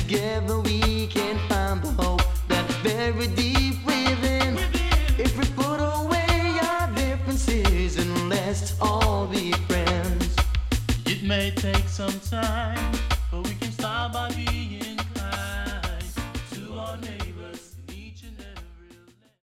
Together we can find the hope that's very deep within. If we put away our differences and let's all be friends. It may take some time,